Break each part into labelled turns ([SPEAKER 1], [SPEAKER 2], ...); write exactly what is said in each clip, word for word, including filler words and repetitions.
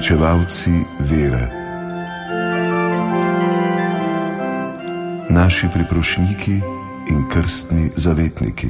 [SPEAKER 1] uresničevalci vere, naši priprošniki in krstni zavetniki.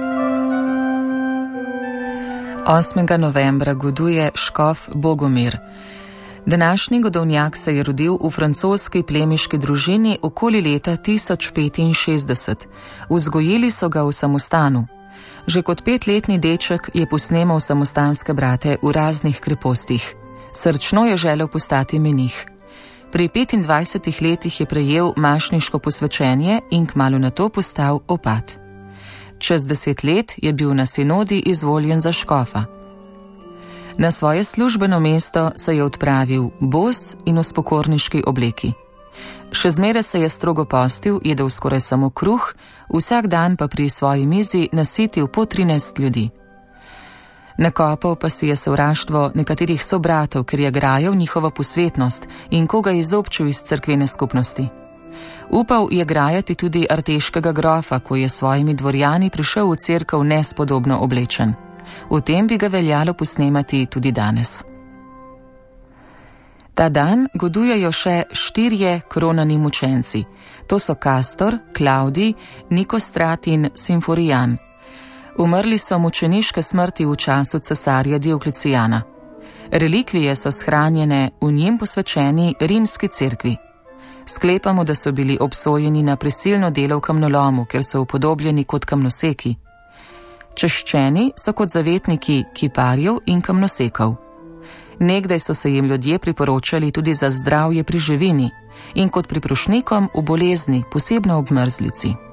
[SPEAKER 2] osmega novembra goduje škof Bogomir. Današnji godovnjak se je rodil v francoski plemiški družini okoli leta tisoč petinšestdeset. Vzgojili so ga v samostanu. Že kot petletni deček je posnemal samostanske brate v raznih krepostih. Srčno je želel postati menih. Pri petindvajsetih letih je prejel mašniško posvečenje in kmalu nato postal opat. Čez deset let je bil na sinodi izvoljen za škofa. Na svoje službeno mesto se je odpravil bos in v spokorniški obleki. Še zmeraj se je strogo postil, jedel skoraj samo kruh, vsak dan pa pri svoji mizi nasitil po trinajst ljudi. Nakopal pa si je sovraštvo nekaterih sobratov, ker je grajal njihovo posvetnost in koga izobčil iz cerkvene skupnosti. Upal je grajati tudi arteškega grofa, ko je s svojimi dvorjani prišel v cerkev nespodobno oblečen. V tem bi ga veljalo posnemati tudi danes. Ta dan godujejo še štirje kronani mučenci. To so Kastor, Klavdij, Nikostrat in Simforijan. Umrli so mučeniške smrti v času cesarja Dioklecijana. Relikvije so shranjene v njim posvečeni rimski cerkvi. Sklepamo, da so bili obsojeni na prisilno delo v kamnolomu, ker so upodobljeni kot kamnoseki. Češčeni so kot zavetniki kiparjev in kamnosekov. Nekdaj so se jim ljudje priporočali tudi za zdravje pri živini in kot priprošnikom v bolezni, posebno ob mrzlici.